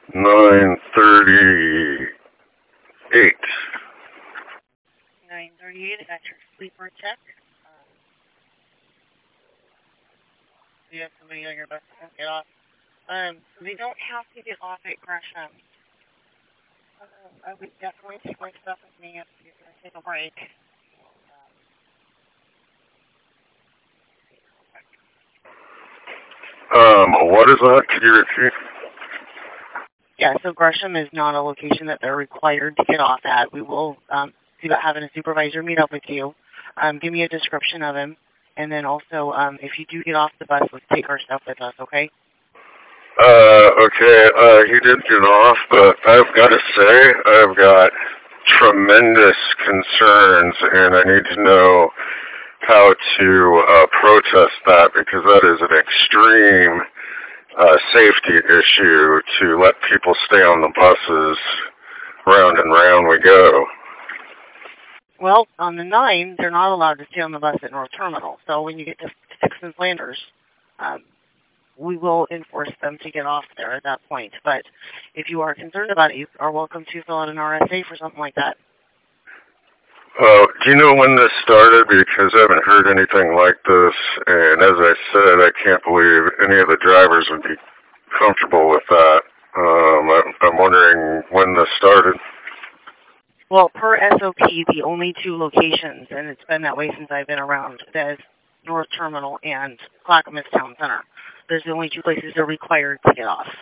9:38. 9:38, I got your sleeper check. You have somebody on your bus to get off. They don't have to get off at Gresham. I would definitely take my stuff with me if you're going to take a break. What is that? Could you repeat? Yeah, so Gresham is not a location that they're required to get off at. We will see about having a supervisor meet up with you. Give me a description of him. And then also, if you do get off the bus, let's take our stuff with us, okay? Okay, he did get off, but I've got to say, I've got tremendous concerns, and I need to know how to protest that, because that is an extreme safety issue to let people stay on the buses. Round and round we go. Well, on the 9, they're not allowed to stay on the bus at North Terminal. So when you get to Sixth and Flanders, we will enforce them to get off there at that point. But if you are concerned about it, you are welcome to fill out an RSA for something like that. Do you know when this started? Because I haven't heard anything like this, and as I said, I can't believe any of the drivers would be comfortable with that. I'm wondering when this started. Well, per SOP, the only 2 locations, and it's been that way since I've been around, that is North Terminal and Clackamas Town Center. There's the only 2 places they're required to get off.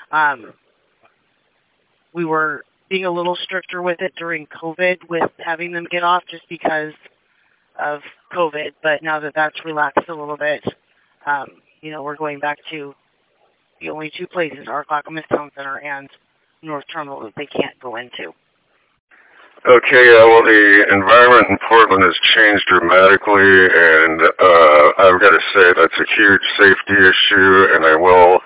We were being a little stricter with it during COVID with having them get off just because of COVID, but now that that's relaxed a little bit, we're going back to the only 2 places are Clackamas Town Center and North Terminal that they can't go into. Okay, well, the environment in Portland has changed dramatically, and I've got to say that's a huge safety issue, and I will,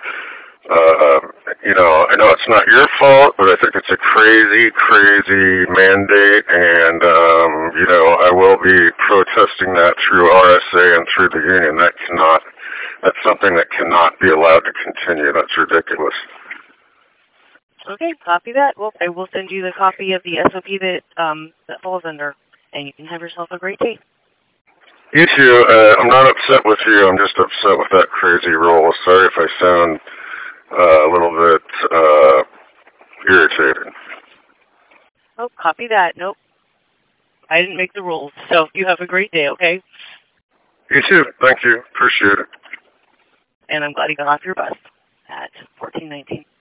I know it's not your fault, but I think it's a crazy, crazy mandate, and, I will be protesting that through RSA and through the union. That's something that cannot be allowed to continue. That's ridiculous. Okay, copy that. Well, I will send you the copy of the SOP that falls under, and you can have yourself a great day. You too. I'm not upset with you. I'm just upset with that crazy rule. Sorry if I sound a little bit irritated. Oh, copy that. Nope. I didn't make the rules, so you have a great day, okay? You too. Thank you. Appreciate it. And I'm glad you got off your bus at 1419.